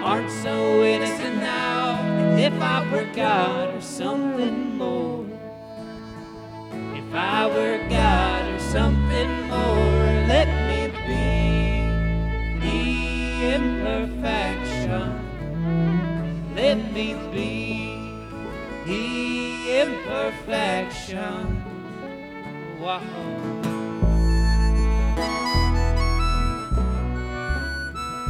aren't so innocent now. If I were God or something more, if I were God or something more, let me be the imperfection. Let me be the imperfection. Wow.